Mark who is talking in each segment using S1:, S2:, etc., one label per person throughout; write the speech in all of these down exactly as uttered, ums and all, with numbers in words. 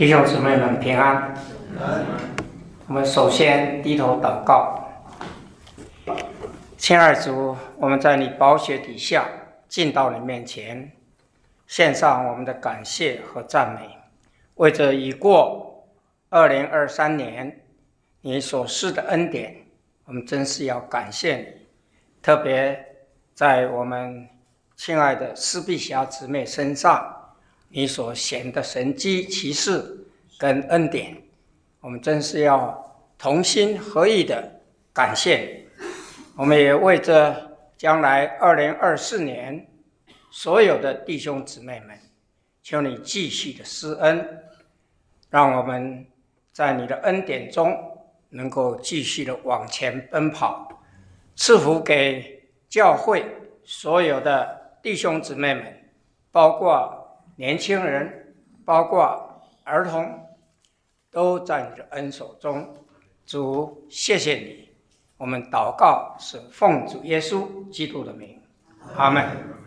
S1: 弟兄姊妹们平安。我们首先低头祷告。亲爱的主，我们在你宝血底下进到你面前，献上我们的感谢和赞美。为着已过二零二三年你所施的恩典，我们真是要感谢你。特别在我们亲爱的施碧霞姊妹身上，你所显的神迹奇事跟恩典，我们真是要同心合意的感谢你。我们也为着将来二零二四年所有的弟兄姊妹们，求你继续的施恩，让我们在你的恩典中能够继续的往前奔跑，赐福给教会所有的弟兄姊妹们，包括年轻人，包括儿童，都在你的恩手中。主，谢谢你。我们祷告是奉主耶稣基督的名，阿们。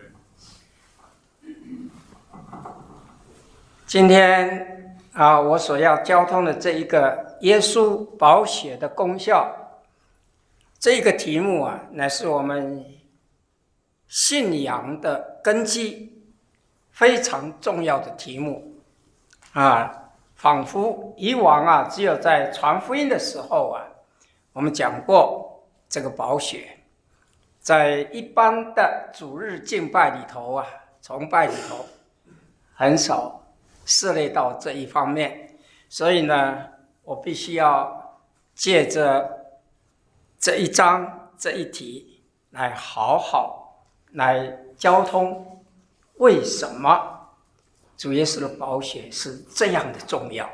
S1: 今天啊，我所要交通的这一个耶稣宝血的功效，这个题目啊，乃是我们信仰的根基，非常重要的题目啊。仿佛以往啊，只有在传福音的时候啊，我们讲过这个宝血，在一般的主日敬拜里头啊，崇拜里头很少涉猎到这一方面，所以呢，我必须要借着这一章这一题来好好来交通，为什么主耶稣的宝血是这样的重要。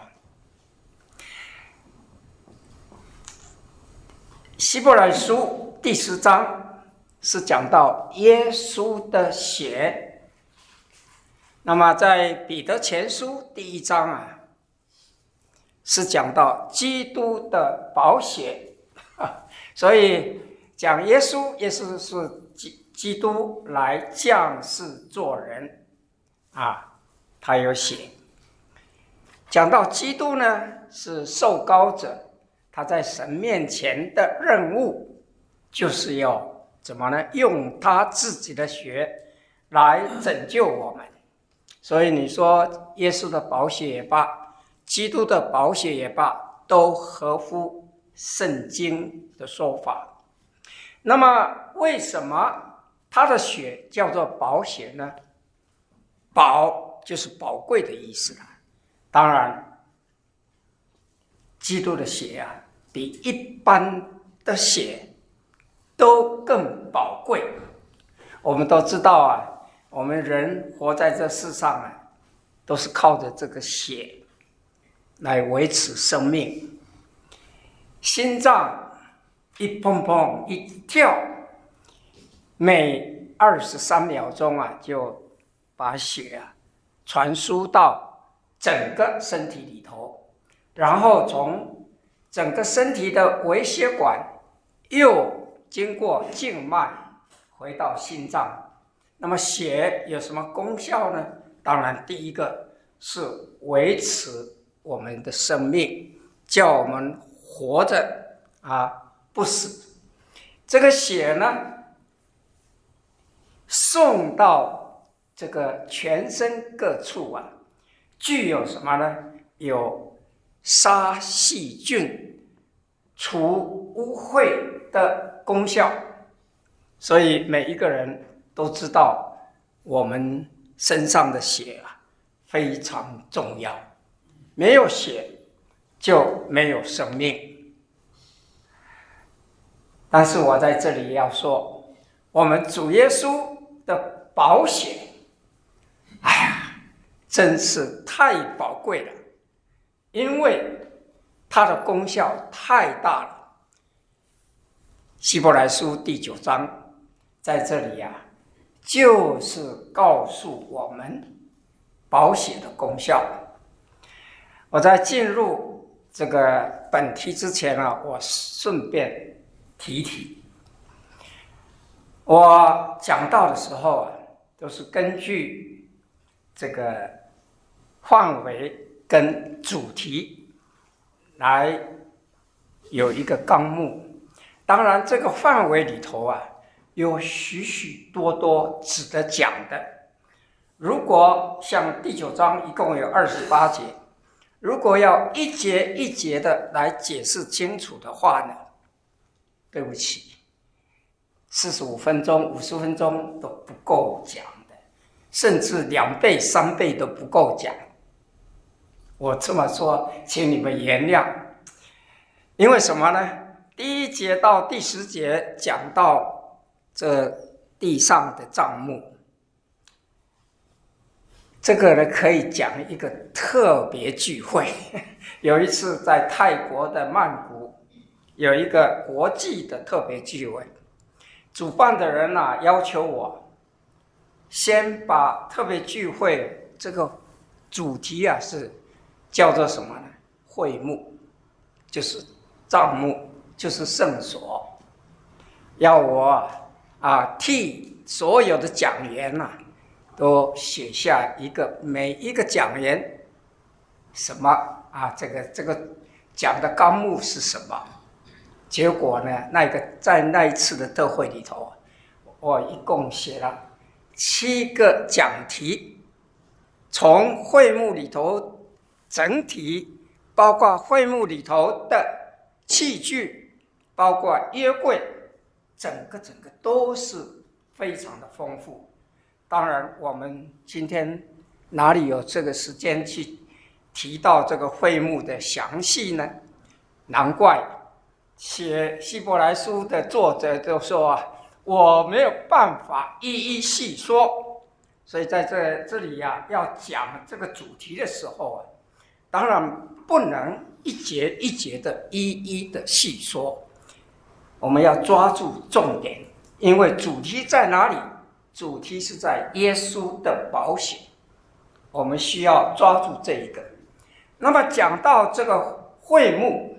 S1: 希伯来书第十章是讲到耶稣的血，那么在彼得前书第一章啊，是讲到基督的宝血，所以讲耶稣，耶稣是基基督来降世做人啊。他有血。讲到基督呢，是受膏者，他在神面前的任务就是要怎么呢？用他自己的血来拯救我们。所以你说耶稣的宝血也罢，基督的宝血也罢，都合乎圣经的说法。那么为什么他的血叫做宝血呢？宝就是宝贵的意思了。当然，基督的血啊，比一般的血都更宝贵。我们都知道啊，我们人活在这世上啊，都是靠着这个血来维持生命。心脏一砰砰一跳，每二十三秒钟啊，就把血啊传输到整个身体里头，然后从整个身体的微血管又经过静脉回到心脏。那么血有什么功效呢？当然第一个是维持我们的生命，叫我们活着啊不死。这个血呢，送到这个全身各处啊，具有什么呢？有杀细菌、除污秽的功效。所以每一个人都知道，我们身上的血啊非常重要，没有血就没有生命。但是我在这里要说，我们主耶稣的宝血，哎呀，真是太宝贵了，因为它的功效太大了。希伯来书第九章在这里啊，就是告诉我们宝血的功效。我在进入这个本题之前啊，我顺便提提，我讲到的时候啊，都是根据这个范围跟主题来有一个纲目。当然这个范围里头啊，有许许多多值得讲的。如果像第九章一共有二十八节，如果要一节一节的来解释清楚的话呢，对不起，四十五分钟、五十分钟都不够讲的，甚至两倍、三倍都不够讲。我这么说，请你们原谅。因为什么呢？第一节到第十节讲到这地上的帐幕，这个呢可以讲一个特别聚会。有一次在泰国的曼谷有一个国际的特别聚会，主办的人啊要求我先把特别聚会这个主题啊是叫做什么呢？会幕，就是帐幕，就是圣所。要我啊替所有的讲员啊都写下一个每一个讲员什么啊，这个这个讲的纲目是什么？结果呢，那个在那一次的特会里头，我一共写了七个讲题，从会幕里头整体，包括会幕里头的器具，包括约柜，整个整个都是非常的丰富。当然我们今天哪里有这个时间去提到这个会幕的详细呢？难怪写希伯来书的作者就说啊，我没有办法一一细说。所以在这这里啊，要讲这个主题的时候啊，当然不能一节一节的一一的细说，我们要抓住重点。因为主题在哪里？主题是在耶稣的宝血，我们需要抓住这一个。那么讲到这个会幕，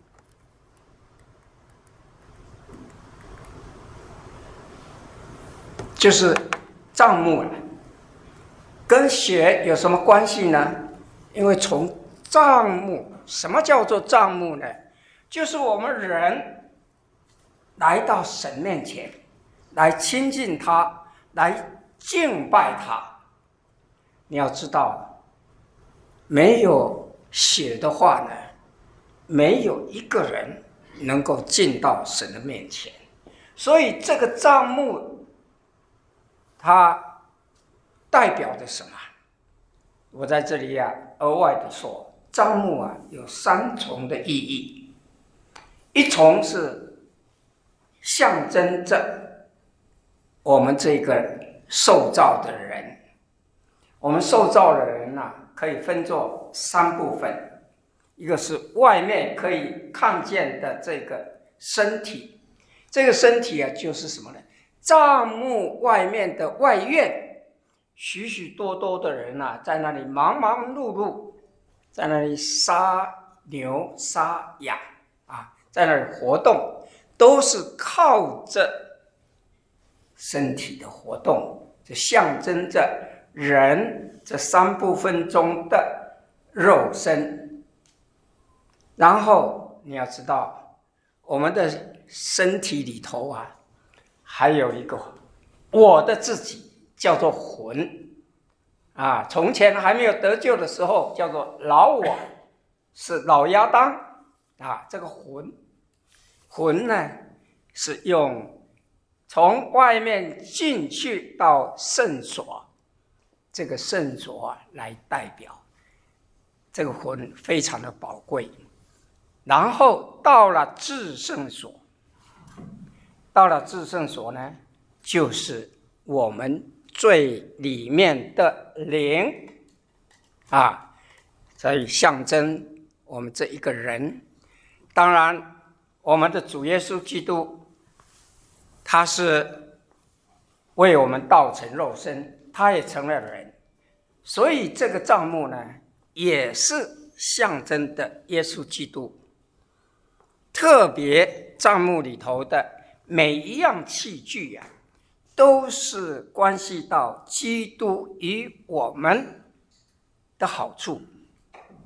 S1: 就是帐幕了，跟血有什么关系呢？因为从帐幕，什么叫做帐幕呢？就是我们人来到神面前，来亲近他，来敬拜他。你要知道，没有血的话呢，没有一个人能够进到神的面前。所以这个帐幕它代表着什么？我在这里啊额外的说，帐幕啊有三重的意义。一重是象征着我们这个受造的人。我们受造的人啊可以分作三部分，一个是外面可以看见的这个身体，这个身体啊就是什么呢？帐幕外面的外院，许许多多的人啊在那里忙忙碌碌，在那里杀牛杀羊啊，在那里活动，都是靠着身体的活动，就象征着人这三部分中的肉身。然后你要知道，我们的身体里头啊还有一个我的自己，叫做魂啊。从前还没有得救的时候叫做老我，是老亚当啊。这个魂魂呢是用从外面进去到圣所，这个圣所啊来代表这个魂非常的宝贵。然后到了至圣所，到了至圣所呢，就是我们最里面的灵啊，所以象征我们这一个人。当然我们的主耶稣基督，他是为我们道成肉身，他也成了人，所以这个帐幕呢也是象征的耶稣基督。特别帐幕里头的每一样器具啊，都是关系到基督与我们的好处。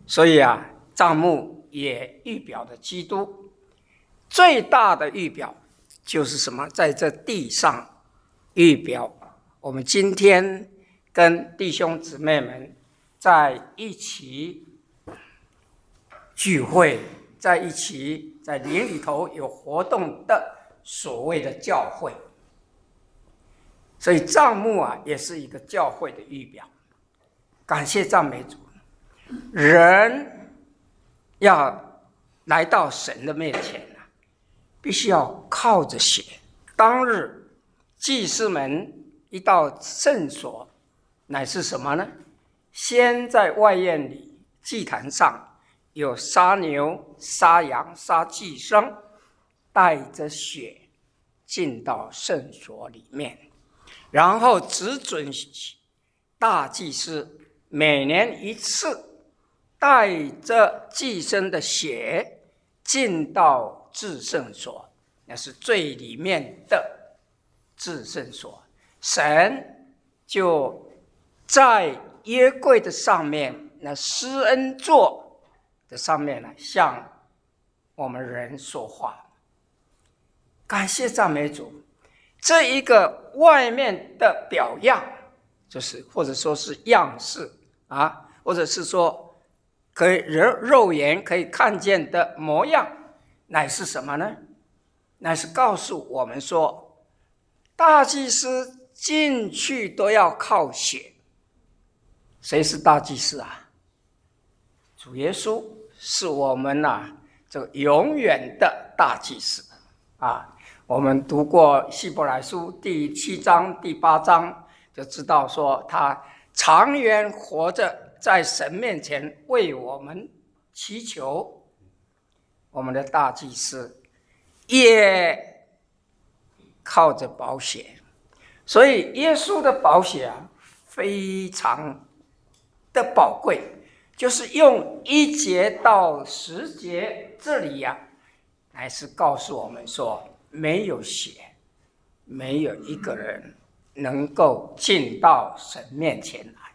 S1: 所以啊，帐幕也预表的基督。最大的预表就是什么？在这地上预表我们今天跟弟兄姊妹们在一起聚会，在一起在灵里头有活动的所谓的教会。所以帐幕啊，也是一个教会的预表。感谢赞美主，人要来到神的面前啊，必须要靠着血。当日祭司们一到圣所，乃是什么呢？先在外院里祭坛上有杀牛、杀羊、杀祭牲，带着血进到圣所里面，然后只准大祭司每年一次带着祭牲的血进到至圣所，那是最里面的至圣所。神就在约柜的上面，那施恩座的上面呢，向我们人说话。感谢赞美主，这一个外面的表样，就是或者说是样式啊，或者是说可以肉肉眼可以看见的模样，乃是什么呢？乃是告诉我们说，大祭司进去都要靠血。谁是大祭司啊？主耶稣是我们啊，这个永远的大祭司啊。我们读过希伯来书第七章第八章，就知道说他长远活着，在神面前为我们祈求。我们的大祭司也靠着宝血，所以耶稣的宝血啊，非常的宝贵，就是用一节到十节，这里呀、啊，乃是告诉我们说，没有血，没有一个人能够进到神面前来。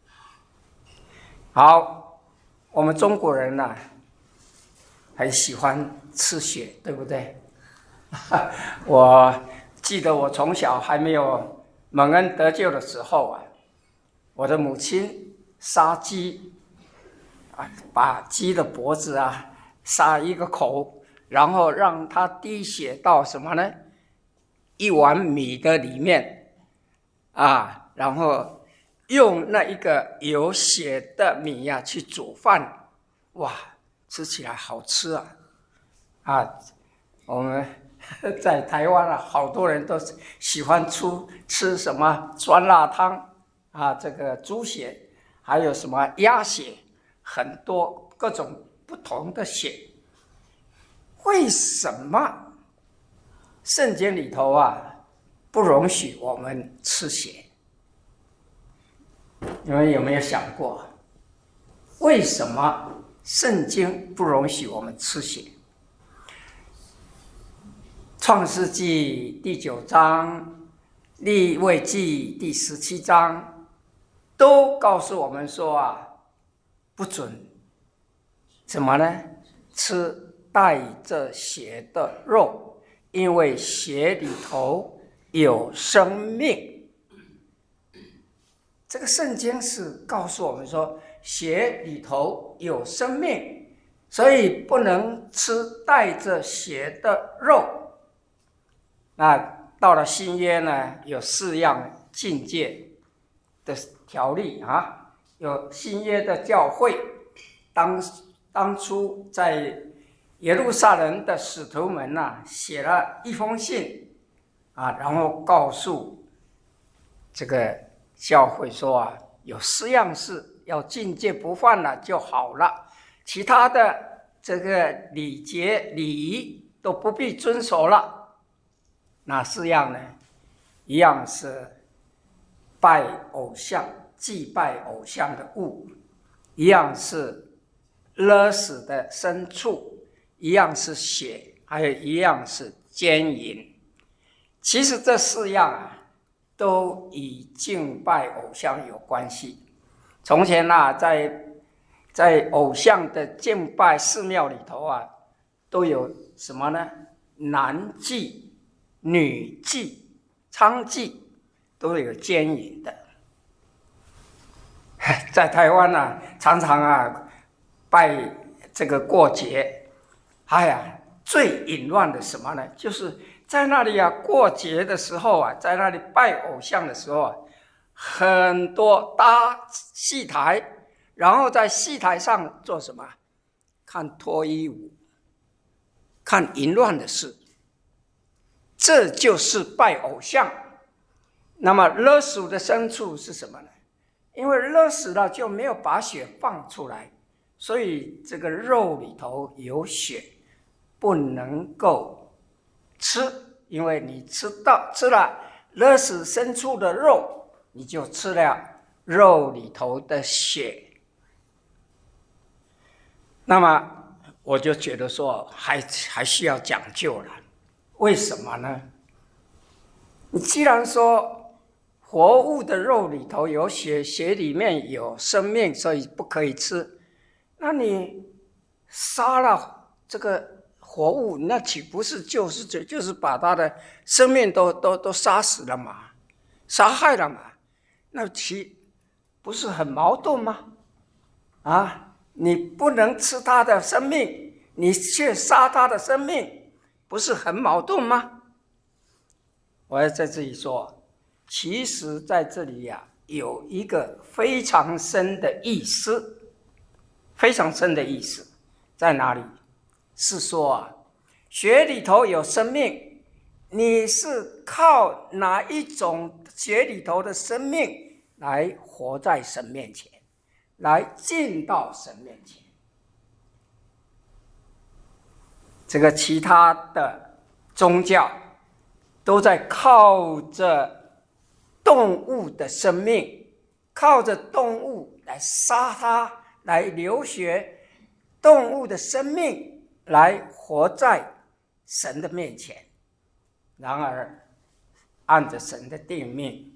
S1: 好，我们中国人呢、啊，很喜欢吃血，对不对？我记得我从小还没有蒙恩得救的时候啊，我的母亲杀鸡啊，把鸡的脖子啊杀一个口，然后让它滴血到什么呢？一碗米的里面啊，然后用那一个有血的米呀、啊、去煮饭，哇，吃起来好吃啊！啊，我们在台湾啊，好多人都喜欢吃吃什么酸辣汤啊，这个猪血，还有什么鸭血，很多各种不同的血。为什么圣经里头啊不容许我们吃血？你们有没有想过，为什么圣经不容许我们吃血？创世纪第九章、利未记第十七章都告诉我们说啊，不准怎么呢？吃带着血的肉，因为血里头有生命。这个圣经是告诉我们说，血里头有生命，所以不能吃带着血的肉。那到了新约呢，有四样境界的条例啊，有新约的教会，当当初在耶路撒冷的使徒们啊，写了一封信啊，然后告诉这个教会说啊，有四样事要禁戒不犯了就好了，其他的这个礼节礼仪都不必遵守了。哪四样呢？一样是拜偶像，祭拜偶像的物；一样是勒死的牲畜；一样是血；还有一样是奸淫。其实这四样啊，都与敬拜偶像有关系。从前啊，在在偶像的敬拜寺庙里头啊，都有什么呢？男妓、女妓、娼妓，都有奸淫的。在台湾啊，常常啊拜这个过节，哎呀，最淫乱的什么呢？就是在那里啊过节的时候啊，在那里拜偶像的时候啊，很多搭戏台。然后在戏台上做什么？看脱衣舞，看淫乱的事，这就是拜偶像。那么勒死的牲畜是什么呢？因为勒死了就没有把血放出来，所以这个肉里头有血，不能够吃，因为你吃到吃了勒死牲畜的肉，你就吃了肉里头的血。那么我就觉得说还还需要讲究了。为什么呢？你既然说活物的肉里头有血，血里面有生命，所以不可以吃，那你杀了这个活物，那岂不是就是就是把他的生命都都都杀死了嘛，杀害了嘛？那岂不是很矛盾吗？啊？你不能吃他的生命，你却杀他的生命，不是很矛盾吗？我要在这里说，其实在这里呀、啊，有一个非常深的意思，非常深的意思在哪里？是说啊，血里头有生命，你是靠哪一种血里头的生命来活在神面前？来进到神面前。这个其他的宗教都在靠着动物的生命，靠着动物来杀它，来流血，动物的生命来活在神的面前。然而按着神的定命，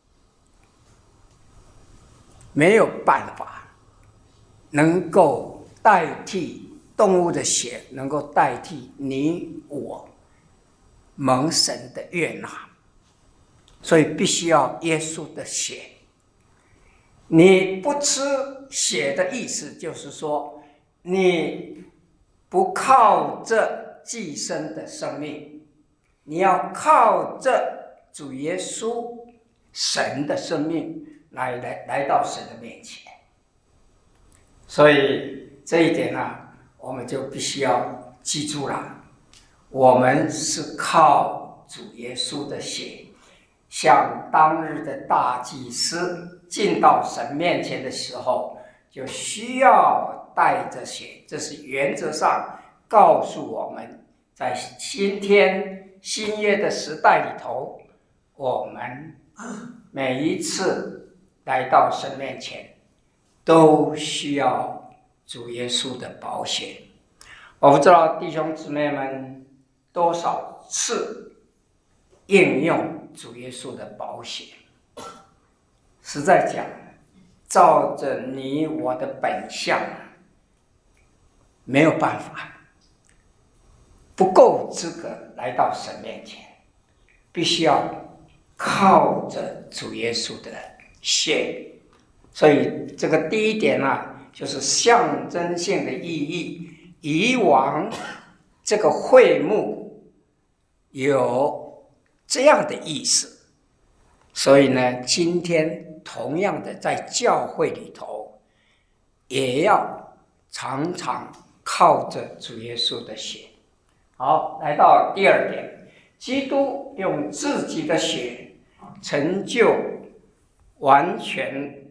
S1: 没有办法能够代替动物的血，能够代替你我蒙神的悦纳，所以必须要耶稣的血。你不吃血的意思就是说，你不靠着寄生的生命，你要靠着主耶稣神的生命来来来到神的面前。所以这一点呢、啊，我们就必须要记住了。我们是靠主耶稣的血，像当日的大祭司进到神面前的时候，就需要带着血。这是原则上告诉我们，在新天新约的时代里头，我们每一次来到神面前，都需要主耶稣的宝血。我不知道弟兄姊妹们多少次应用主耶稣的宝血。实在讲，照着你我的本相，没有办法，不够资格来到神面前，必须要靠着主耶稣的血。所以这个第一点啊，就是象征性的意义。以往这个会幕有这样的意思，所以呢，今天同样的在教会里头，也要常常靠着主耶稣的血。好，来到第二点，基督用自己的血成就完全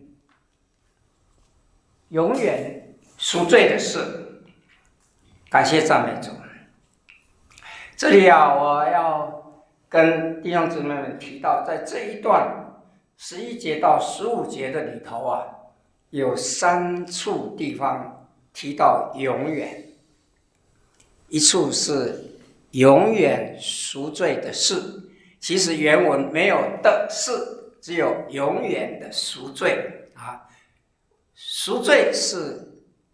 S1: 永远赎罪的事。感谢赞美主。这里啊，我要跟弟兄姊妹们提到，在这一段十一节到十五节的里头啊，有三处地方提到永远。一处是永远赎罪的事，其实原文没有的事，只有永远的赎罪啊。赎罪是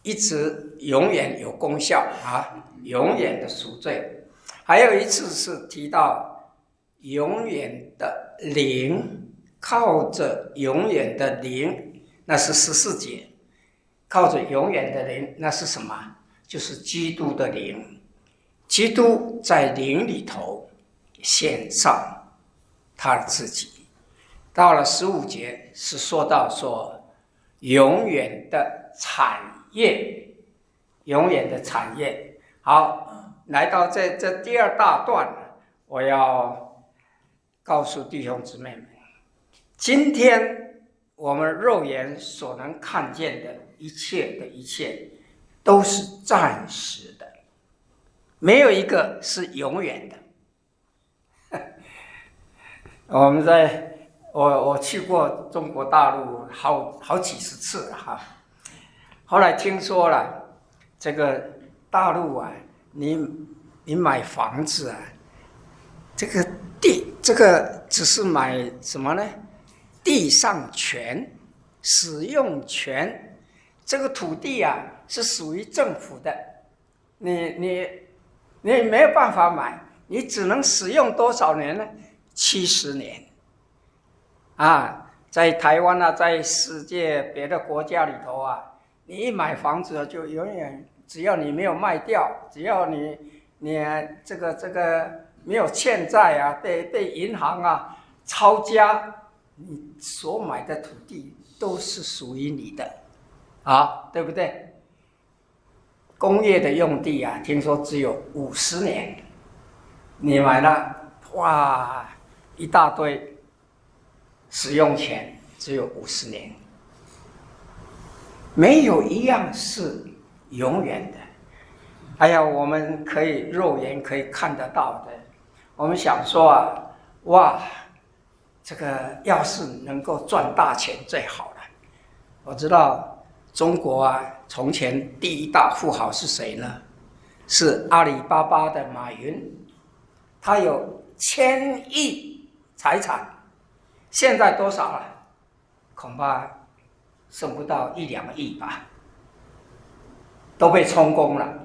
S1: 一直永远有功效啊，永远的赎罪。还有一次是提到永远的灵，靠着永远的灵，那是十四节。靠着永远的灵，那是什么？就是基督的灵。基督在灵里头献上他自己。到了十五节是说到说永远的产业，永远的产业。好，来到这这第二大段，我要告诉弟兄姊妹们，今天我们肉眼所能看见的一切的一切都是暂时的，没有一个是永远的。我们在我我去过中国大陆好好几十次了哈，后来听说了这个大陆啊，你你买房子啊，这个地这个只是买什么呢？地上权、使用权，这个土地啊是属于政府的，你你你没有办法买，你只能使用多少年呢？七十年。啊，在台湾啊，在世界别的国家里头啊，你一买房子就永远，只要你没有卖掉，只要你你这个这个没有欠债啊，被被银行啊抄家，你所买的土地都是属于你的，啊，对不对？工业的用地啊，听说只有五十年，你买了，哇，一大堆使用权，只有五十年，没有一样是永远的。哎呀，我们可以肉眼可以看得到的，我们想说啊，哇，这个要是能够赚大钱最好了。我知道中国啊，从前第一大富豪是谁呢？是阿里巴巴的马云，他有千亿财产，现在多少了？恐怕剩不到一两亿吧，都被充公了。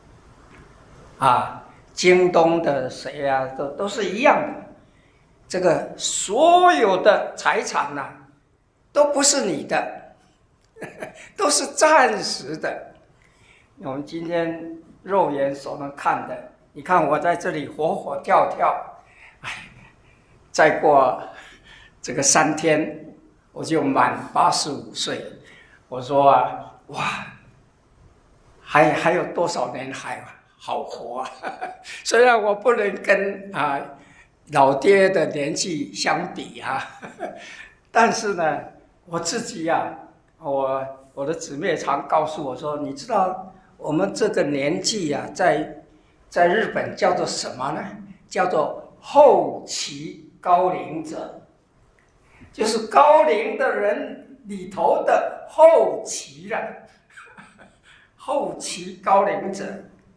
S1: 啊，京东的谁啊，都都是一样的。这个所有的财产呢、啊，都不是你的，都是暂时的。我们今天肉眼所能看的，你看我在这里活活跳跳，哎，再过这个三天我就满八十五岁。我说啊，哇，还还有多少年还好活啊？虽然我不能跟啊老爹的年纪相比啊，但是呢，我自己啊，我我的姊妹常告诉我说，你知道我们这个年纪啊，在在日本叫做什么呢？叫做后期高龄者，就是高龄的人里头的后期了。后期高龄者，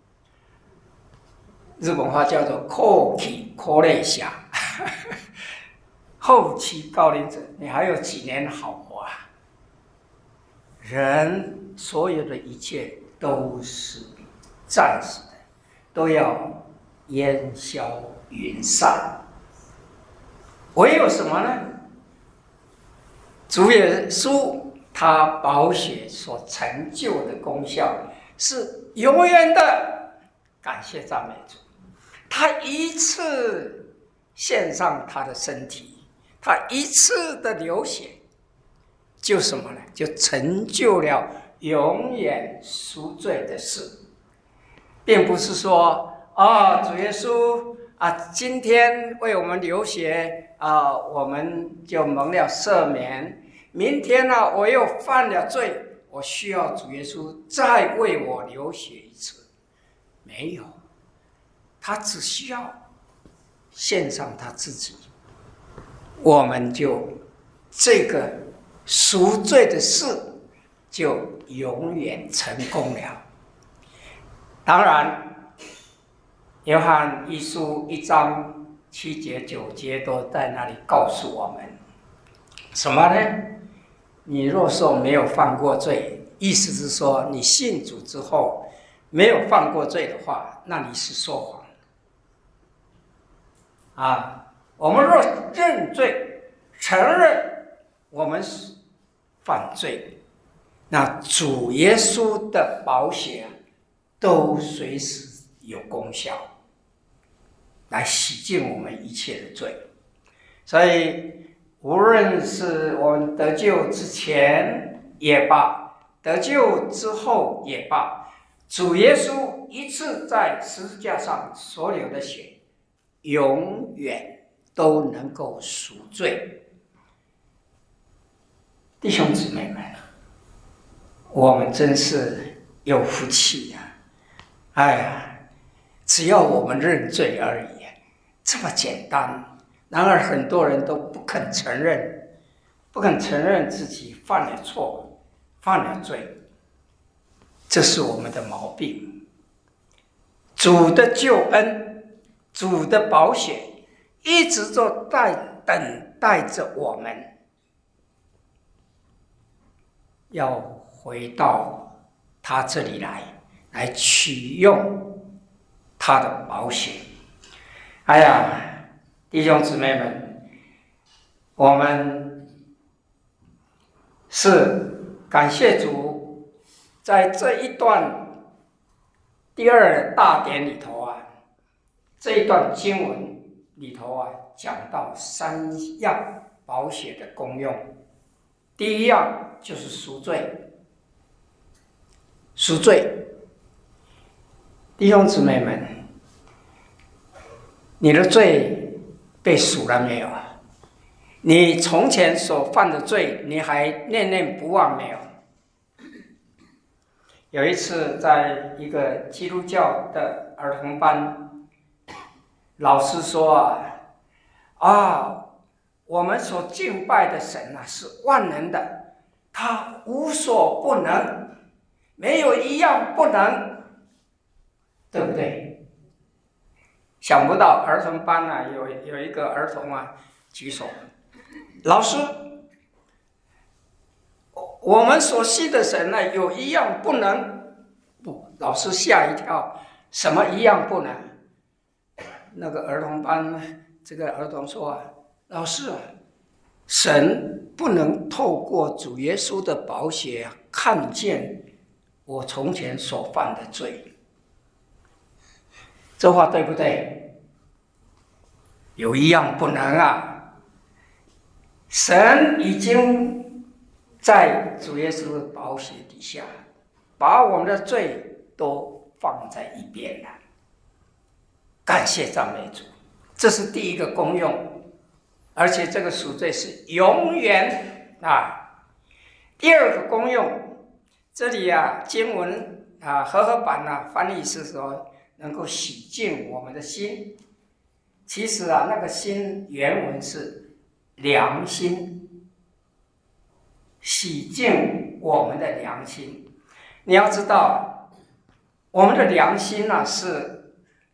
S1: 日本话叫做後期高齢者。后期高龄者，你还有几年好活啊？人所有的一切都是暂时的，都要烟消云散。唯有什么呢？主耶稣他宝血所成就的功效是永远的，感谢赞美主。他一次献上他的身体，他一次的流血，就什么呢？就成就了永远赎罪的事，并不是说啊、哦，主耶稣啊，今天为我们流血啊、呃，我们就蒙了赦免。明天呢、啊，我又犯了罪，我需要主耶稣再为我流血一次。没有，他只需要献上他自己，我们就这个赎罪的事就永远成功了。当然，约翰一书一章七节九节都在那里告诉我们什么呢？你若说没有犯过罪， 意思是说，你信主之后没有犯过罪的话，那你是说谎啊。我们若认罪，承认我们是犯罪，那主耶稣的宝血都随时有功效，来洗净我们一切的罪。所以无论是我们得救之前也罢，得救之后也罢，主耶稣一次在十字架上所流的血永远都能够赎罪。弟兄姊妹们，我们真是有福气呀！哎呀，只要我们认罪而已，这么简单。然而很多人都不肯承认，不肯承认自己犯了错，犯了罪，这是我们的毛病。主的救恩，主的宝血一直都在等待着我们，要回到他这里来，来取用他的宝血。哎呀，弟兄姊妹们，我们是感谢主，在这一段第二大典里头啊，这一段经文里头啊，讲到三样宝血的功用。第一样就是赎罪，赎罪。弟兄姊妹们，你的罪被赎了没有？你从前所犯的罪，你还念念不忘没有？有一次，在一个基督教的儿童班，老师说啊，啊，我们所敬拜的神啊是万能的，他无所不能，没有一样不能，对不对？想不到儿童班啊，有有一个儿童啊举手，老师，我们所信的神呢，有一样不能。不，老师吓一跳，什么一样不能？那个儿童班这个儿童说啊，老师啊，神不能透过主耶稣的宝血看见我从前所犯的罪。这话对不对？有一样不能啊，神已经在主耶稣的宝血底下把我们的罪都放在一边了。感谢赞美主，这是第一个功用，而且这个赎罪是永远啊。第二个功用，这里啊经文啊和合版啊翻译是说能够洗净我们的心。其实啊，那个心原文是良心，洗净我们的良心。你要知道，我们的良心啊，是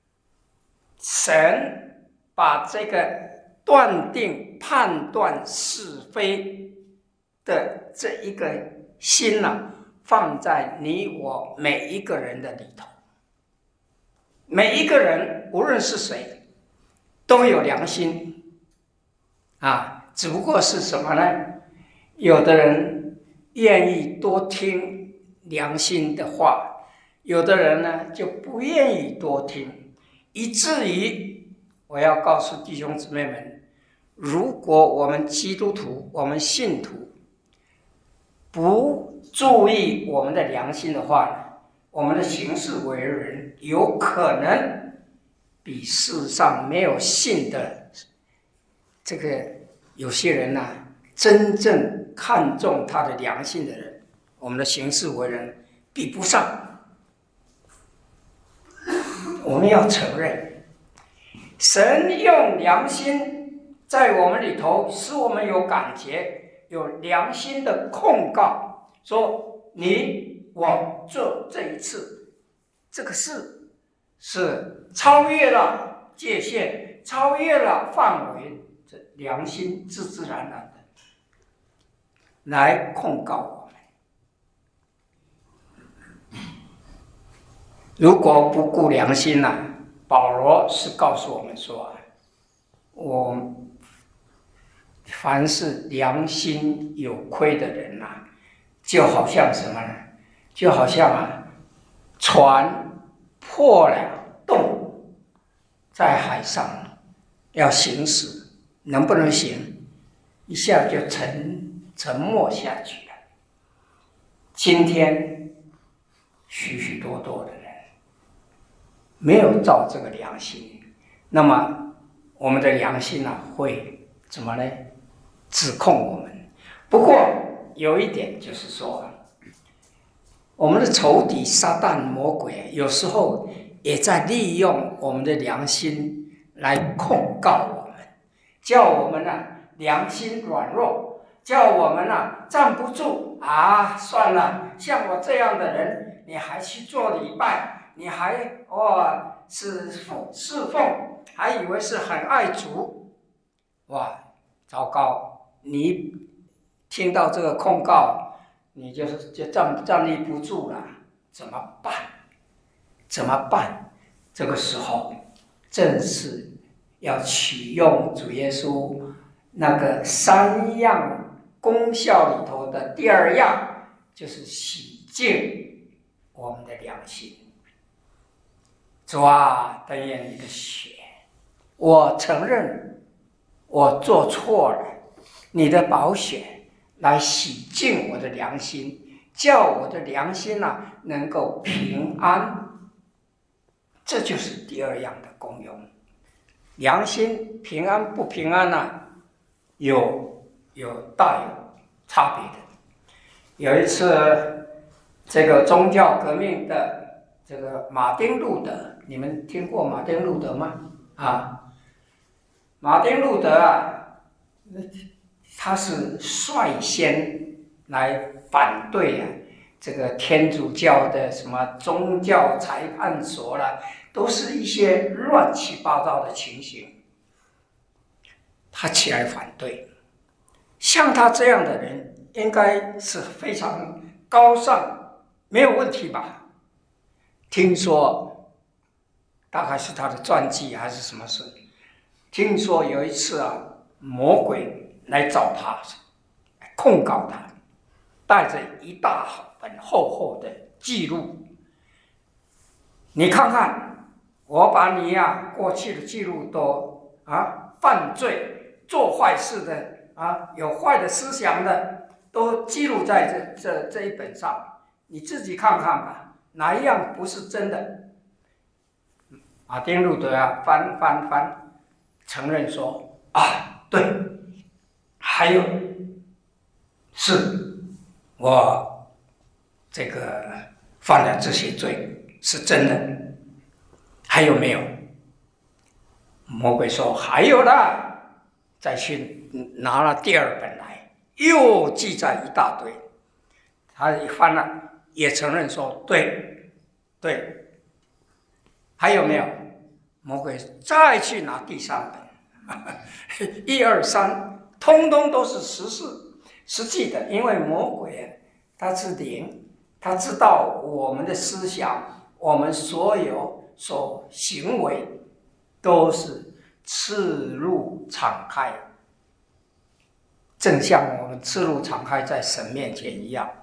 S1: 神把这个断定、判断是非的这一个心啊，放在你我每一个人的里头。每一个人，无论是谁，都有良心啊，只不过是什么呢？有的人愿意多听良心的话，有的人呢就不愿意多听，以至于我要告诉弟兄姊妹们，如果我们基督徒，我们信徒不注意我们的良心的话，我们的行事为人有可能比世上没有信的这个有些人呢、啊，真正看重他的良心的人，我们的行事为人比不上。我们要承认，神用良心在我们里头，使我们有感觉，有良心的控告，说你我做这一次这个事是超越了界限，超越了范围，这良心自自然然的来控告我们。 如果不顾良心呢、啊？保罗是告诉我们说，我凡是良心有亏的人呐、啊，就好像什么呢？就好像啊，船破了洞，在海上要行驶，能不能行？一下就沉沉没下去了。今天许许多多的人没有照这个良心，那么我们的良心啊，会怎么呢？指控我们。不过有一点就是说，我们的仇敌撒旦魔鬼有时候也在利用我们的良心来控告我们，叫我们啊良心软弱，叫我们啊站不住啊！算了，像我这样的人，你还去做礼拜，你还哦是侍奉，还以为是很爱主，哇，糟糕！你听到这个控告，你就是就站站立不住了，怎么办？怎么办？这个时候正是要启用主耶稣那个三样功效里头的第二样，就是洗净我们的良心。主啊，但愿你的血，我承认我做错了，你的宝血来洗净我的良心，叫我的良心啊能够平安。这就是第二样的功用。良心平安不平安呢、啊？有有大有差别的。有一次，这个宗教革命的这个马丁路德，你们听过马丁路德吗？啊，马丁路德啊，他是率先来反对啊。这个天主教的什么宗教裁判所啦，都是一些乱七八糟的情形。他起来反对，像他这样的人，应该是非常高尚，没有问题吧？听说，大概是他的传记还是什么事？听说有一次啊，魔鬼来找他，控告他，带着一大本厚厚的记录，你看看，我把你呀、啊、过去的记录都啊犯罪、做坏事的啊，有坏的思想的，都记录在这这这一本上，你自己看看吧，哪一样不是真的？马丁路德啊，翻翻翻，承认说啊，对，还有是我这个犯了这些罪是真的，还有没有？魔鬼说还有啦，再去拿了第二本来，又记载一大堆。他一翻了，也承认说对，对。还有没有？魔鬼再去拿第三本，一二三，通通都是实事实际的，因为魔鬼他是灵，他知道我们的思想，我们所有所行为都是赤露敞开，正像我们赤露敞开在神面前一样。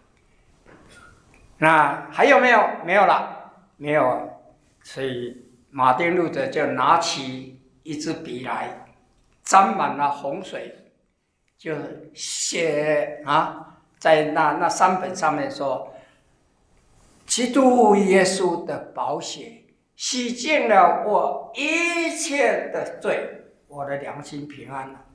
S1: 那还有没有？没有了，没有。所以马丁路德就拿起一支笔来，沾满了洪水，就写啊，在那那三本上面说，基督耶稣的宝血洗净了我一切的罪，我的良心平安了。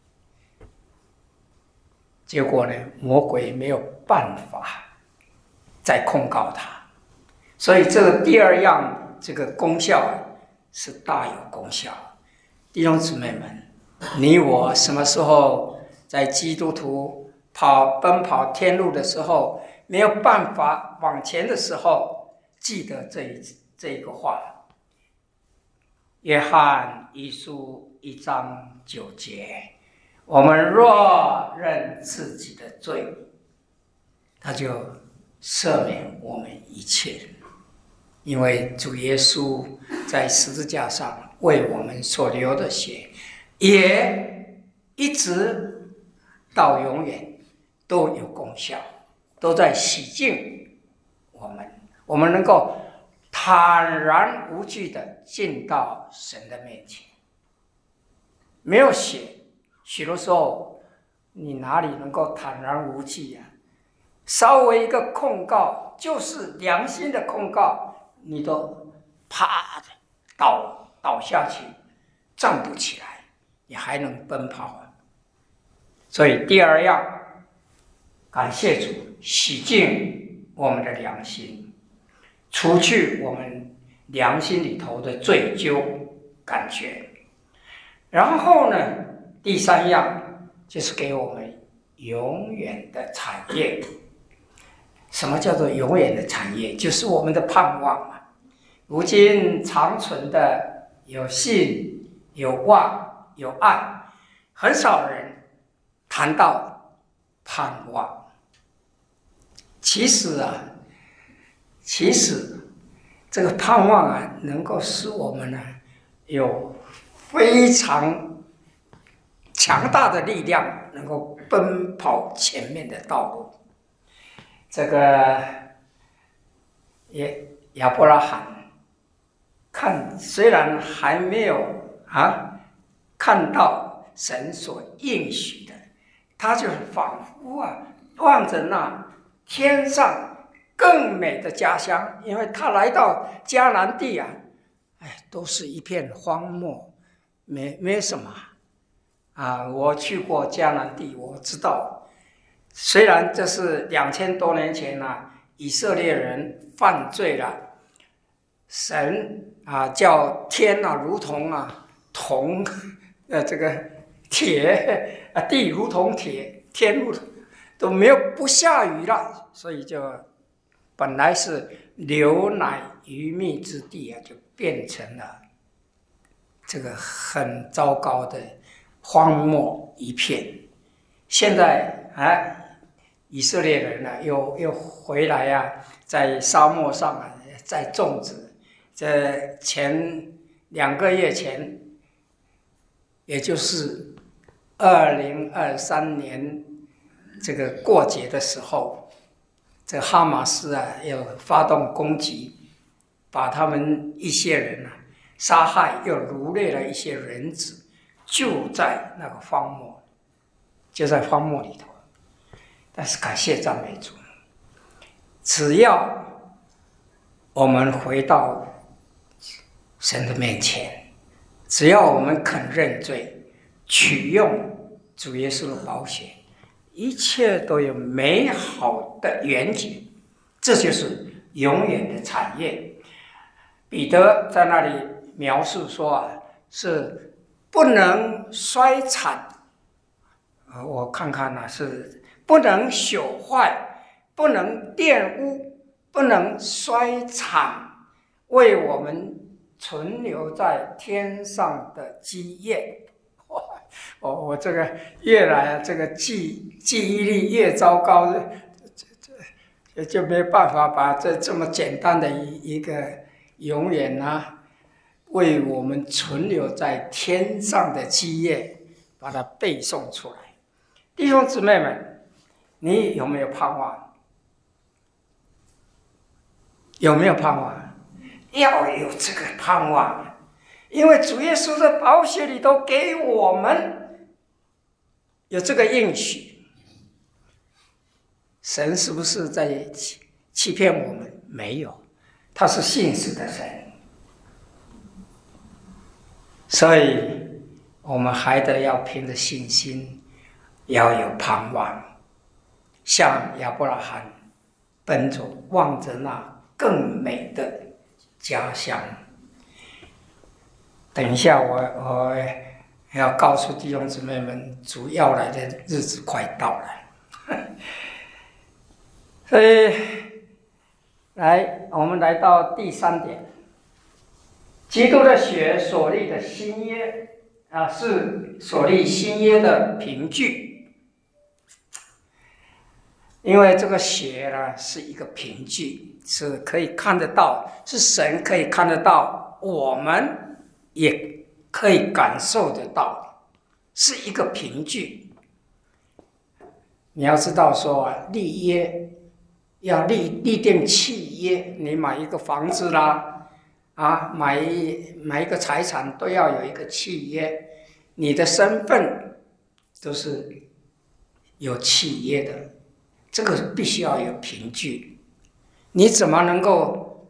S1: 结果呢，魔鬼没有办法再控告他，所以这个第二样。这个功效是大有功效。弟兄姊妹们，你我什么时候在基督徒跑奔跑天路的时候没有办法往前的时候，记得这一这一个话。约翰一书一章九节，我们若认自己的罪，他就赦免我们一切。 因为主耶稣在十字架上为我们所流的血，也一直到永远都有功效，都在洗净我们，我们能够坦然无惧的进到神的面前。没有血，许多时候你哪里能够坦然无惧啊？稍微一个控告，就是良心的控告，你都啪的倒倒下去，站不起来，你还能奔跑啊？所以第二样，感谢主洗净我们的良心，除去我们良心里头的罪疚感觉。然后呢，第三样就是给我们永远的产业。什么叫做永远的产业？就是我们的盼望嘛。如今长存的有信、有望、有爱，很少人谈到盼望。其实啊，其实这个盼望啊，能够使我们呢有非常强大的力量，能够奔跑前面的道路。这个也亚伯拉罕看，虽然还没有啊看到神所应许的，他就仿佛啊望着那天上更美的家乡，因为他来到迦南地啊，哎，都是一片荒漠，没没什么啊。我去过迦南地，我知道。虽然这是两千多年前啊，以色列人犯罪了，神啊叫天啊如同啊铜，呃这个铁啊，地如同铁，天如同都没有不下雨了，所以就本来是流奶鱼蜜之地啊，就变成了这个很糟糕的荒漠一片。现在啊。以色列人呢、啊，又又回来啊，在沙漠上啊，在种植。这前两个月前，也就是二零二三年这个过节的时候，这哈马斯啊，又发动攻击，把他们一些人啊杀害，又掳掠了一些人质，就在那个荒漠，就在荒漠里头。但是感谢赞美主，只要我们回到神的面前，只要我们肯认罪，取用主耶稣的宝血，一切都有美好的远景，这就是永远的产业。彼得在那里描述说啊，是不能衰残，我看看啊，是不能朽坏，不能玷污，不能衰残，为我们存留在天上的基业。我我这个越来这个记记忆力越糟糕，这就没办法把这这么简单的一一个永远啊，为我们存留在天上的基业，把它背诵出来。弟兄姊妹们，你有没有盼望？有没有盼望？要有这个盼望，因为主耶稣的宝血里头给我们有这个应许。神是不是在欺欺骗我们？没有，他是信实的神，所以我们还得要凭着信心，要有盼望，像亚伯拉罕奔走，望着那更美的家乡。等一下我，我要告诉弟兄姊妹们，主要来的日子快到了。所以，来，我们来到第三点，基督的血所立的新约啊，是所立新约的凭据。 因为这个血呢是一个凭据，是可以看得到，是神可以看得到，我们也可以感受得到，是一个凭据。你要知道说啊，立约要立立定契约，你买一个房子啦，啊，买买一个财产都要有一个契约，你的身份都是有契约的，这个必须要有凭据。你怎么能够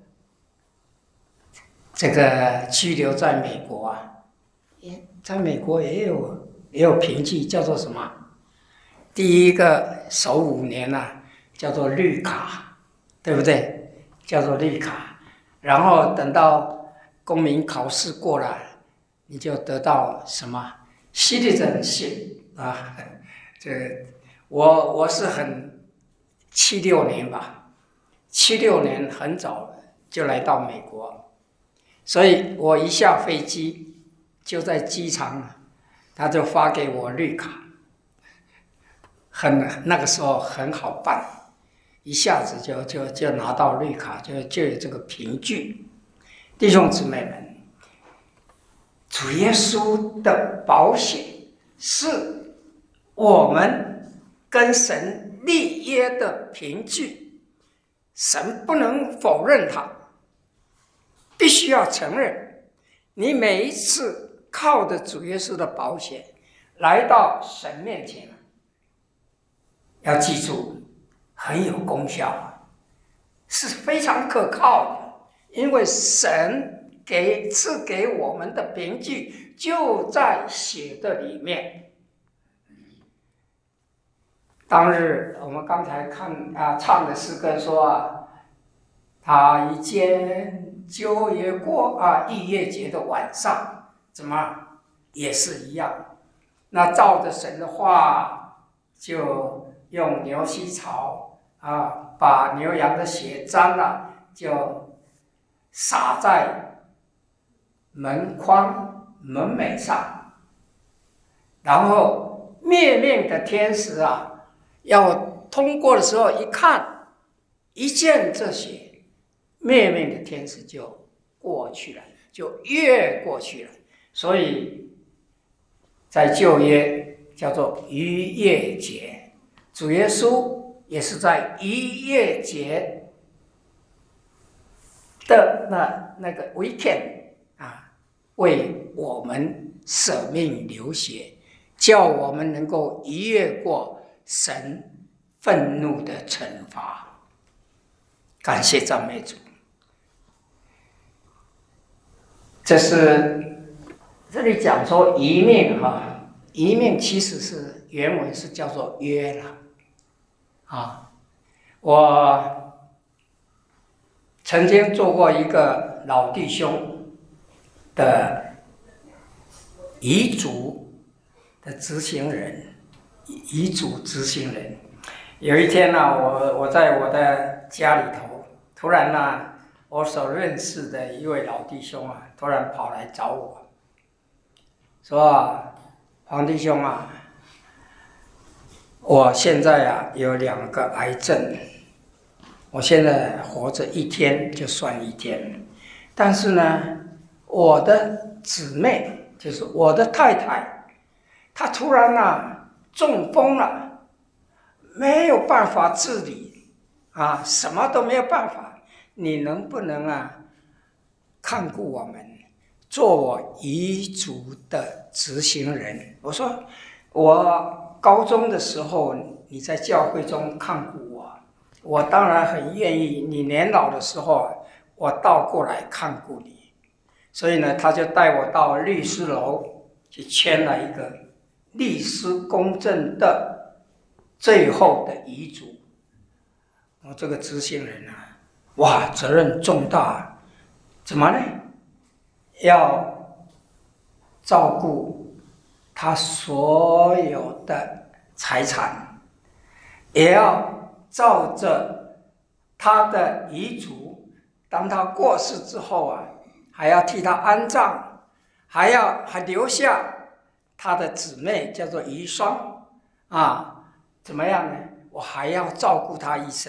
S1: 这个居留在美国啊？在美国也有也有凭据，叫做什么？第一个首五年啊，叫做绿卡，对不对？叫做绿卡，然后等到公民考试过了，你就得到什么 citizenship 啊？这个我我是很七六年吧，七六年很早就来到美国，所以我一下飞机就在机场，他就发给我绿卡。很那个时候很好办，一下子就就就拿到绿卡，就就有这个凭据。弟兄姊妹们，主耶稣的保险是我们跟神立约的凭据，神不能否认它，必须要承认。你每一次靠着主耶稣的保险来到神面前，要记住，很有功效，是非常可靠的，因为神给赐给我们的凭据就在血的里面。当日我们刚才看啊唱的诗歌说啊，他一见九月过啊逾越节的晚上，怎么也是一样。那照着神的话，就用牛膝草啊，把牛羊的血沾了，就洒在门框门楣上，然后灭命的天使啊，要通过的时候一看，一见这血，灭命的天使就过去了，就越过去了。所以在旧约叫做逾越节。主耶稣也是在逾越节的那那个 weekend 啊，为我们舍命流血，叫我们能够逾越过神愤怒的惩罚。感谢赞美主。这是这里讲说一命哈，一命其实是原文是叫做约了。啊，我曾经做过一个老弟兄的遗嘱的执行人，遗嘱执行人。有一天呢、啊，我我在我的家里头，突然呢、啊，我所认识的一位老弟兄啊，突然跑来找我，说啊，黄弟兄啊。我现在啊有两个癌症，我现在活着一天就算一天，但是呢，我的姊妹就是我的太太，她突然啊中风了，没有办法自理啊，什么都没有办法，你能不能啊看顾我们，做我遗嘱的执行人？我说我。高中的时候，你在教会中看顾我，我当然很愿意。你年老的时候，我倒过来看顾你。所以呢，他就带我到律师楼去签了一个律师公证的最后的遗嘱。我这个执行人啊，哇，责任重大，怎么呢？要照顾他所有的财产，也要照着他的遗嘱，当他过世之后啊，还要替他安葬，还要还留下他的姊妹叫做遗孀啊，怎么样呢？ 我还要照顾他一生。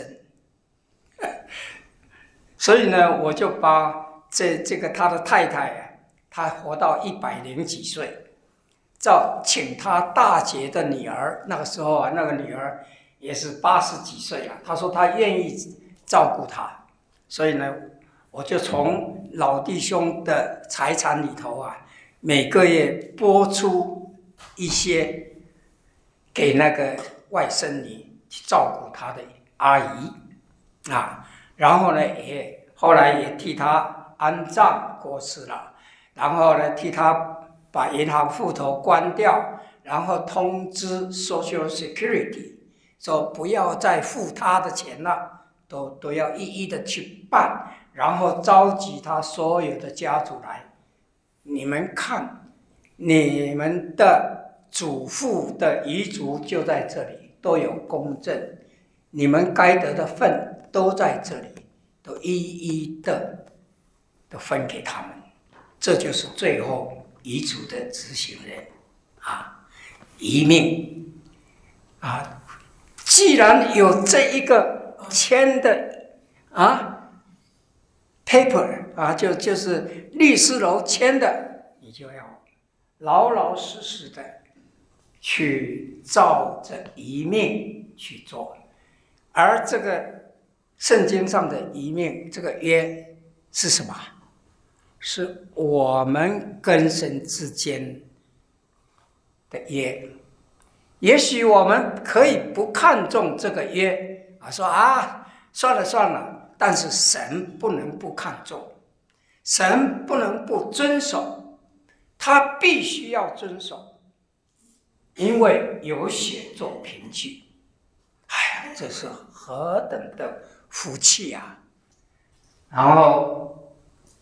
S1: 所以呢，我就把这这个他的太太啊，她活到一百零几岁，照请他大姐的女儿，那个时候啊，那个女儿也是八十几岁了，她说她愿意照顾他，所以呢，我就从老弟兄的财产里头啊，每个月拨出一些给那个外甥女去照顾她的阿姨啊，然后呢，也后来也替她安葬过世了，然后呢，替她把银行户头关掉，然后通知 Social Security 说不要再付他的钱了，都都要一一的去办，然后召集他所有的家族来，你们看，你们的祖父的遗嘱就在这里，都有公证，你们该得的份都在这里，都一一的都分给他们，这就是最后遗嘱的执行人啊，遗命啊。既然有这一个签的啊 paper 啊，就就是律师楼签的，你就要老老实实的去照着遗命去做。而这个圣经上的遗命，这个约是什么？是我们跟神之间的约。也许我们可以不看重这个约啊，说啊，算了算了，但是神不能不看重，神不能不遵守，他必须要遵守，因为有血做凭据。哎呀，这是何等的福气啊！然后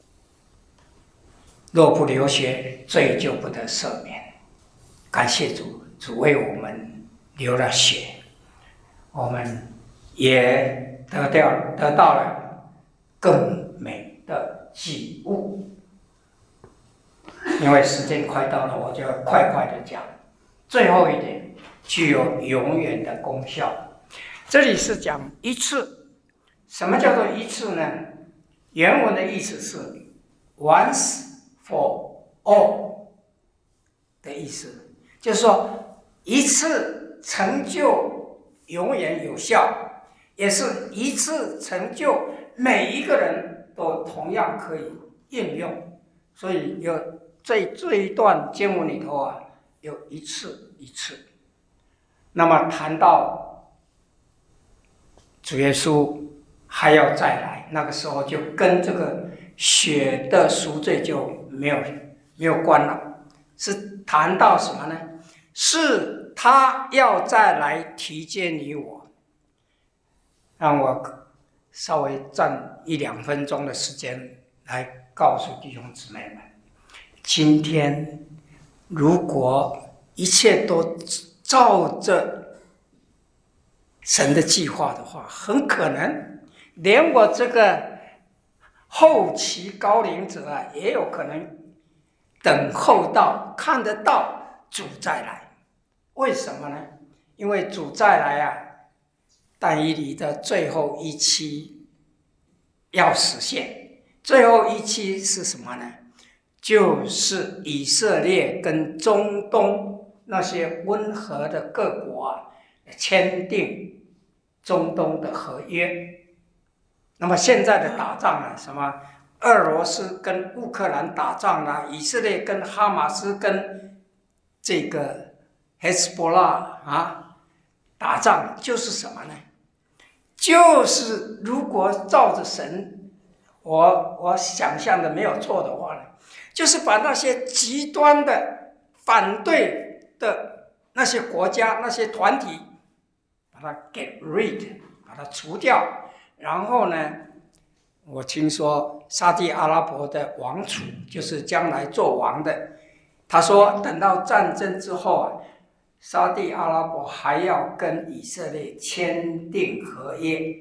S1: 若不流血，罪就不得赦免。感谢主。主为我们流了血，我们也得掉得到了更美的祭物。因为时间快到了，我就快快的讲。最后一点，具有永远的功效。这里是讲一次，什么叫做一次呢？原文的意思是 once for all 的意思，就是说一次成就永远有效，也是一次成就每一个人都同样可以应用。所以有这这一段经文里头啊，有一次一次。那么谈到主耶稣还要再来，那个时候就跟这个血的赎罪就没有没有关了，是谈到什么呢？是他要再来提接你我。让我稍微占一两分钟的时间来告诉弟兄姊妹们，今天如果一切都照着神的计划的话，很可能连我这个后期高龄者啊，也有可能等候到看得到主再来。为什么呢？因为主再来啊，但以理的最后一期要实现。最后一期是什么呢？就是以色列跟中东那些温和的各国啊，签订中东的合约。那么现在的打仗啊，什么俄罗斯跟乌克兰打仗啊，以色列跟哈马斯跟这个黑斯波拉啊打仗，就是什么呢？就是如果照着神，我我想象的没有错的话呢，就是把那些极端的反对的那些国家、那些团体，把它 get rid， 把它除掉。然后呢，我听说沙地阿拉伯的王储，就是将来做王的，他说等到战争之后啊，沙地阿拉伯还要跟以色列签订合约。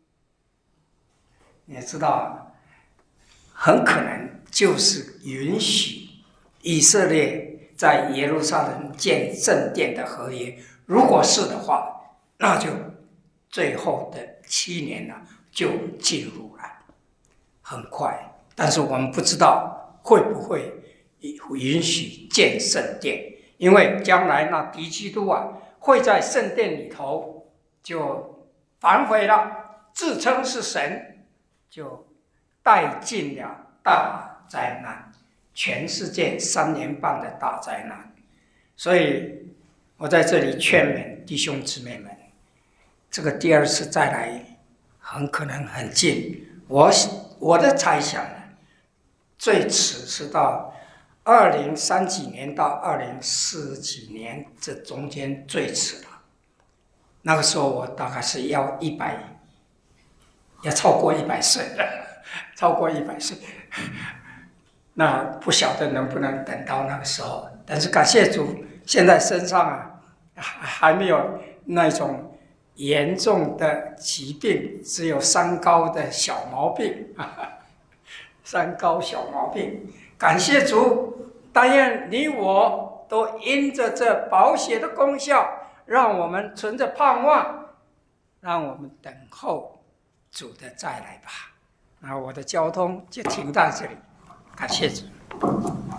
S1: 你也知道，很可能就是允许以色列在耶路撒冷建圣殿的合约。如果是的话，那就最后的七年呢就进入了，很快。但是我们不知道会不会允许建圣殿，因为将来那敌基督啊会在圣殿里头就反悔了，自称是神，就带进了大灾难，全世界三年半的大灾难。所以我在这里劝勉弟兄姊妹们，这个第二次再来很可能很近。我我的猜想呢，最迟是到二零三几年到二零四几年，这中间最迟了。那个时候我大概是要一百，要超过一百岁了，超过一百岁。那不晓得能不能等到那个时候，但是感谢主，现在身上啊还没有那种严重的疾病，只有三高的小毛病，三高小毛病。感谢主，但愿你我都因着这宝血的功效，让我们存着盼望，让我们等候主的再来吧。那我的交通就停在这里，感谢主。